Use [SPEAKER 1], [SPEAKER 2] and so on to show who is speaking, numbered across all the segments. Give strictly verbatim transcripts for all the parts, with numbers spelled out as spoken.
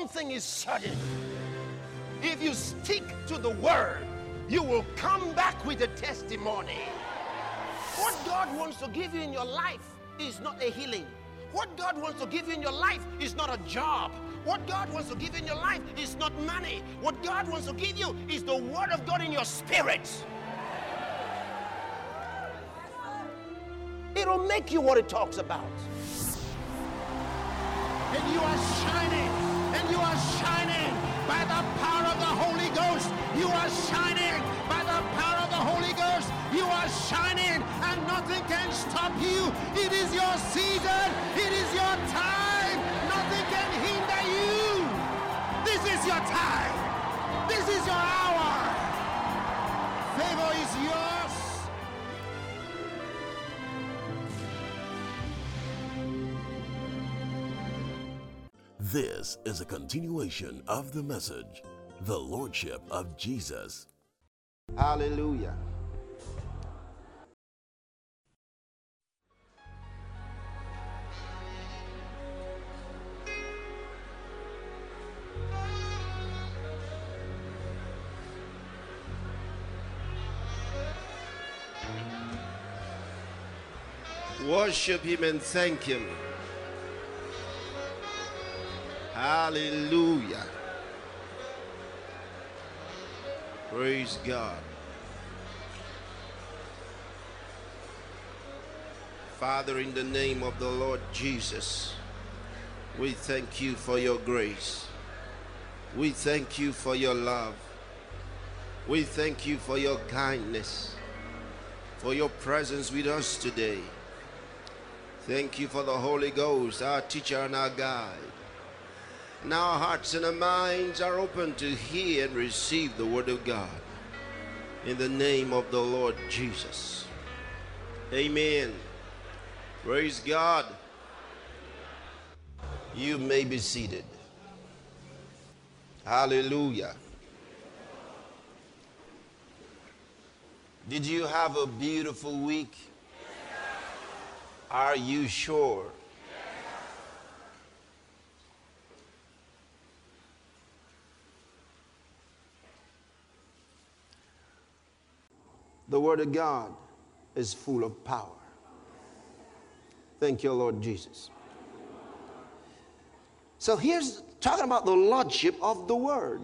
[SPEAKER 1] thing is certain. If you stick to the word, you will come back with a testimony. What God wants to give you in your life is not a healing. What God wants to give you in your life is not a job. What God wants to give you in your life is not money. What God wants to give you is the word of God in your spirit. It'll make you what it talks about.
[SPEAKER 2] And you are shining, and you are shining by the power of the Holy Ghost. You are shining by the power of the Holy Ghost. You are shining, and nothing can stop you. It is your season. It is your time. Nothing can hinder you. This is your time. This is your hour. Favor is yours.
[SPEAKER 3] This is a continuation of the message, the Lordship of Jesus.
[SPEAKER 1] Hallelujah. Worship him and thank him. Hallelujah. Praise God. Father, in the name of the Lord Jesus, we thank you for your grace. We thank you for your love. We thank you for your kindness, for your presence with us today. Thank you for the Holy Ghost, our teacher and our guide. Now our hearts and our minds are open to hear and receive the word of God. In the name of the Lord Jesus. Amen. Praise God. You may be seated. Hallelujah. Did you have a beautiful week? Are you sure? The Word of God is full of power. Thank you, Lord Jesus. So here's talking about the Lordship of the Word.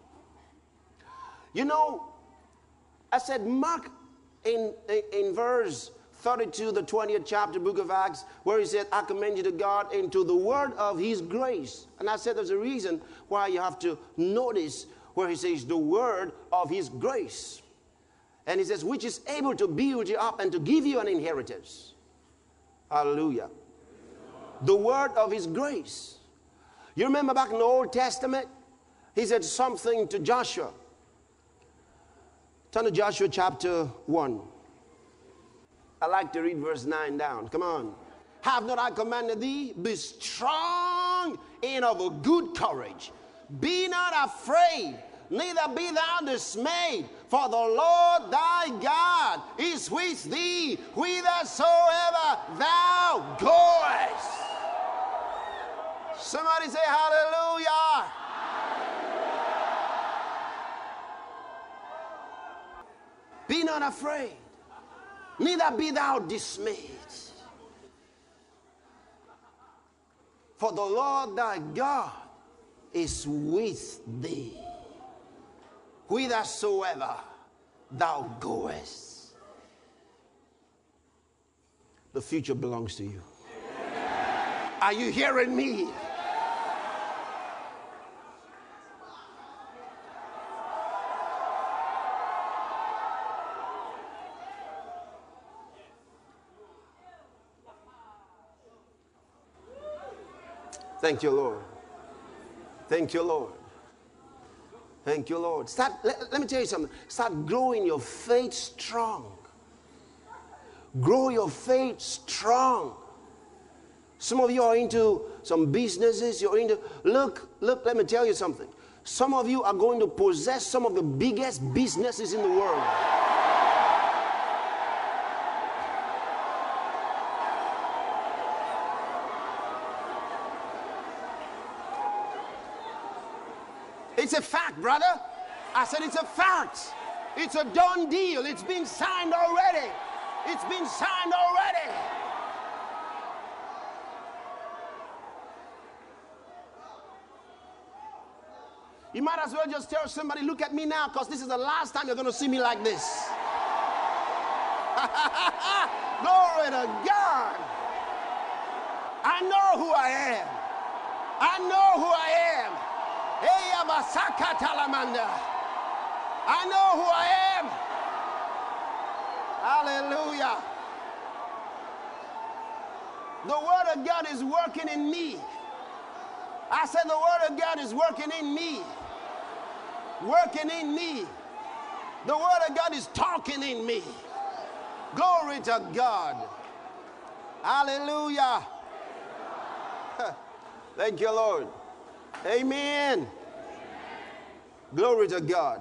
[SPEAKER 1] You know, I said Mark in, in, in verse thirty-two, the twentieth chapter, book of Acts, where he said, I commend you to God and to the word of his grace. And I said there's a reason why you have to notice where he says the word of his grace. And he says, which is able to build you up and to give you an inheritance. Hallelujah. The word of his grace. You remember back in the Old Testament, he said something to Joshua. Turn to Joshua chapter one. I like to read verse nine down. Come on. Have not I commanded thee? Be strong and of a good courage. Be not afraid, neither be thou dismayed. For the Lord thy God is with thee, whithersoever thou goest. Somebody say hallelujah. Be not afraid, neither be thou dismayed. For the Lord thy God is with thee, whithersoever thou goest. The future belongs to you. Are you hearing me? Thank you, Lord. Thank you, Lord. Thank you, Lord. Start, let, let me tell you something. Start growing your faith strong. Grow your faith strong. Some of you are into some businesses. You're into, look, look, let me tell you something. Some of you are going to possess some of the biggest businesses in the world. It's a fact, brother. I said it's a fact. It's a done deal. It's been signed already. It's been signed already. You might as well just tell somebody, look at me now, because this is the last time you're going to see me like this. Glory to God. I know who I am. I know who I am. Hey, Abasaka Talamanda. I know who I am. Hallelujah. The Word of God is working in me. I said the Word of God is working in me. Working in me. The Word of God is talking in me. Glory to God. Hallelujah. Thank you, Lord. Amen. Glory to God.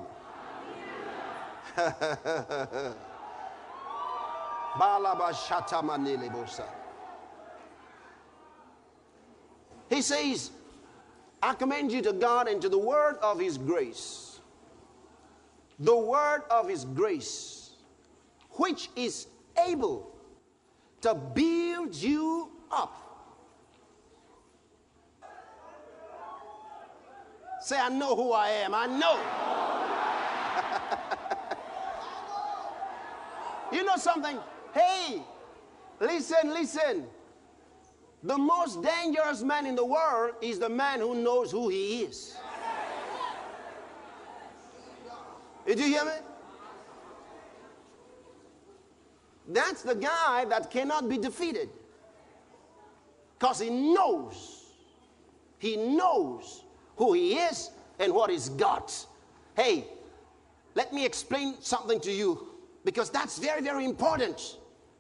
[SPEAKER 1] He says, I commend you to God and to the word of his grace. The word of his grace, which is able to build you up. Say, I know who I am. I know. You know something? Hey, listen, listen. The most dangerous man in the world is the man who knows who he is. Did you hear me? That's the guy that cannot be defeated. Because he knows. He knows who he is and what he's got. Hey, let me explain something to you, because that's very, very important.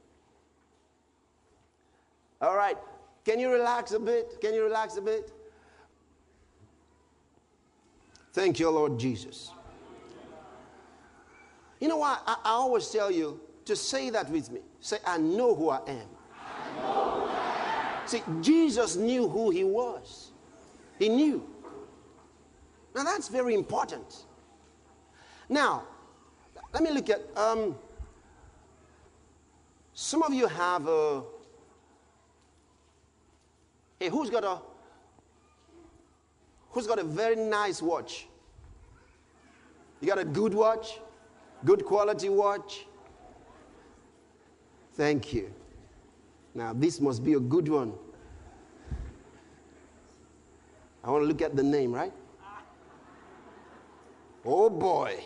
[SPEAKER 1] All right. Can you relax a bit? Can you relax a bit? Thank you, Lord Jesus. You know what? I, I always tell you to say that with me. Say, I know who I am. I know who I am. See, Jesus knew who he was. He knew. Now, that's very important. Now, let me look at, um, some of you have a, hey, who's got a, who's got a very nice watch? You got a good watch? Good quality watch? Thank you. Now, this must be a good one. I want to look at the name, right? Oh boy.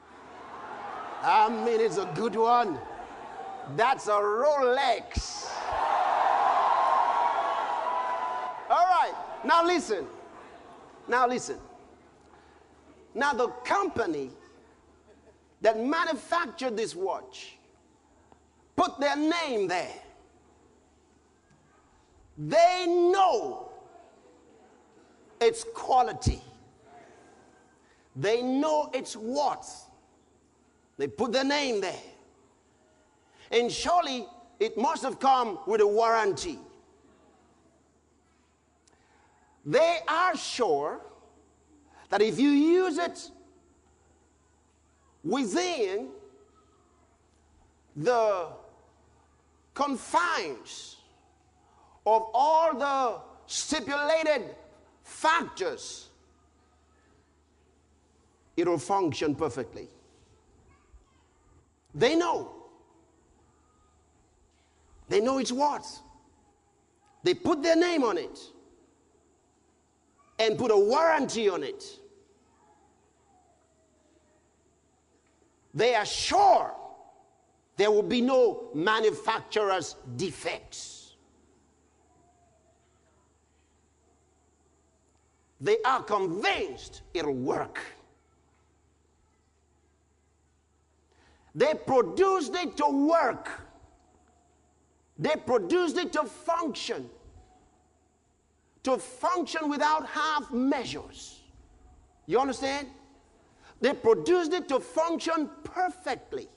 [SPEAKER 1] I mean, it's a good one. That's a Rolex. All right. Now listen. Now listen. Now the company that manufactured this watch put their name there. They know its quality. They know its worth. They put their name there. And surely it must have come with a warranty. They are sure that if you use it within the confines of all the stipulated factors, it will function perfectly. They know. They know its worth. They put their name on it and put a warranty on it. They are sure there will be no manufacturer's defects. They are convinced it'll work. They produced it to work. They produced it to function. To function without half measures. You understand? They produced it to function perfectly.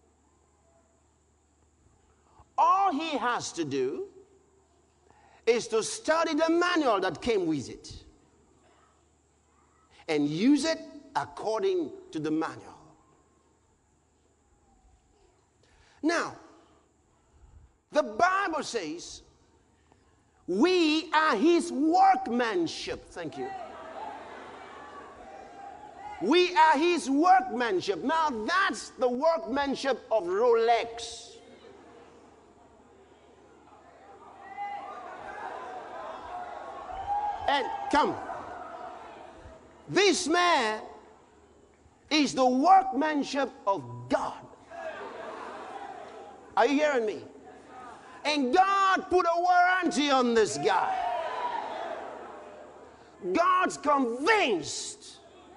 [SPEAKER 1] All he has to do is to study the manual that came with it. and use it according to the manual. Now, the Bible says we are his workmanship. Thank you. We are his workmanship. Now, that's the workmanship of Rolex. And come, this man is the workmanship of God. Are you hearing me? And God put a warranty on this guy. God's convinced.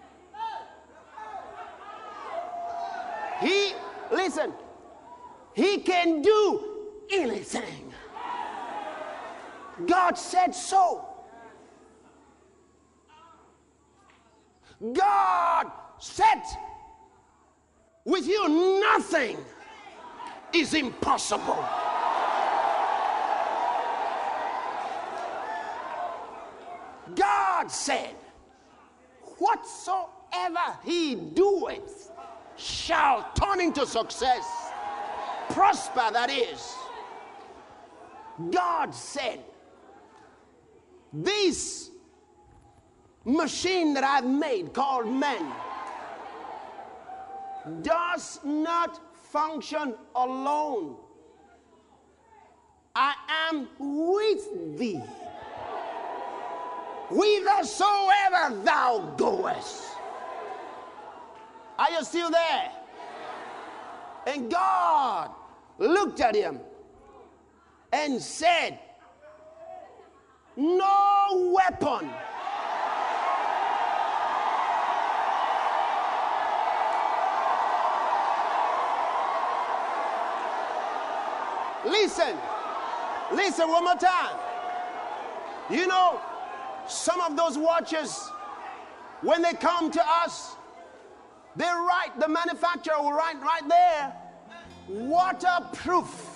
[SPEAKER 1] He, listen, he can do anything. God said so. God said, with you nothing is impossible. God said, whatsoever he doeth shall turn into success. Prosper, that is. God said, this machine that I've made called man does not function alone. I am with thee whithersoever thou goest. Are you still there? And God looked at him and said, no weapon Listen, listen one more time. You know, some of those watches, when they come to us, they write, the manufacturer will write right there, waterproof.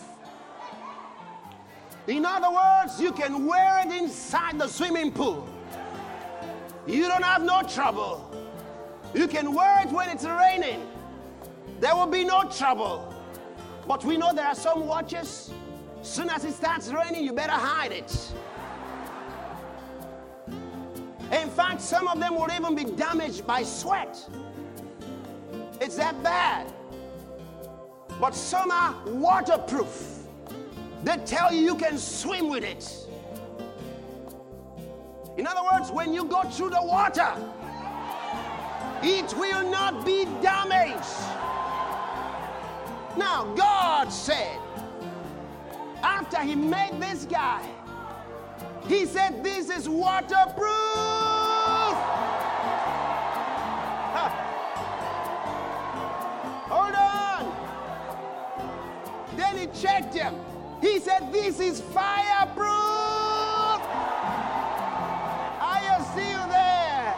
[SPEAKER 1] In other words, you can wear it inside the swimming pool. You don't have no trouble. You can wear it when it's raining. There will be no trouble. But we know there are some watches, soon as it starts raining, you better hide it. In fact, some of them will even be damaged by sweat. It's that bad. But some are waterproof. They tell you you can swim with it. In other words, when you go through the water, it will not be damaged. Now, God said, after he made this guy, he said, this is waterproof. Huh. Hold on. Then he checked him. He said, this is fireproof. Are you still there?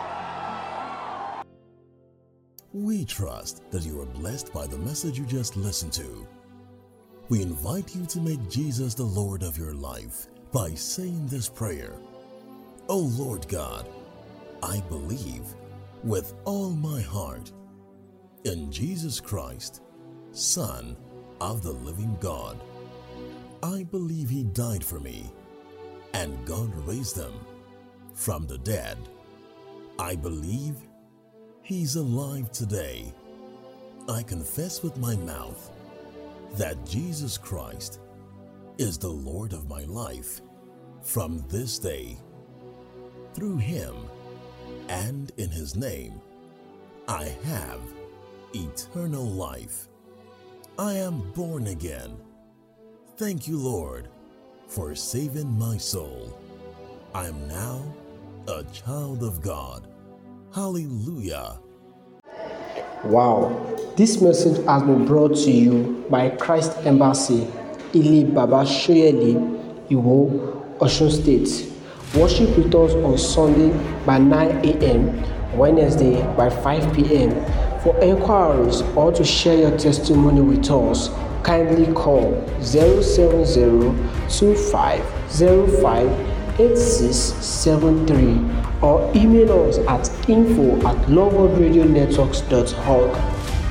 [SPEAKER 3] We trust that you are blessed by the message you just listened to. We invite you to make Jesus the Lord of your life by saying this prayer. O Lord God, I believe with all my heart in Jesus Christ, Son of the living God. I believe he died for me and God raised him from the dead. I believe he's alive today. I confess with my mouth that Jesus Christ is the Lord of my life from this day. Through him and in his name, I have eternal life. I am born again. Thank you, Lord, for saving my soul. I am now a child of God. Hallelujah.
[SPEAKER 4] Wow, this message has been brought to you by Christ Embassy, Ili Baba Shoyeli, Iwo, Osun State. Worship with us on Sunday by nine a.m., Wednesday by five p.m. For inquiries or to share your testimony with us, kindly call zero seven zero two five zero five eight six seven three or email us at info at loveworldradionetworks dot org.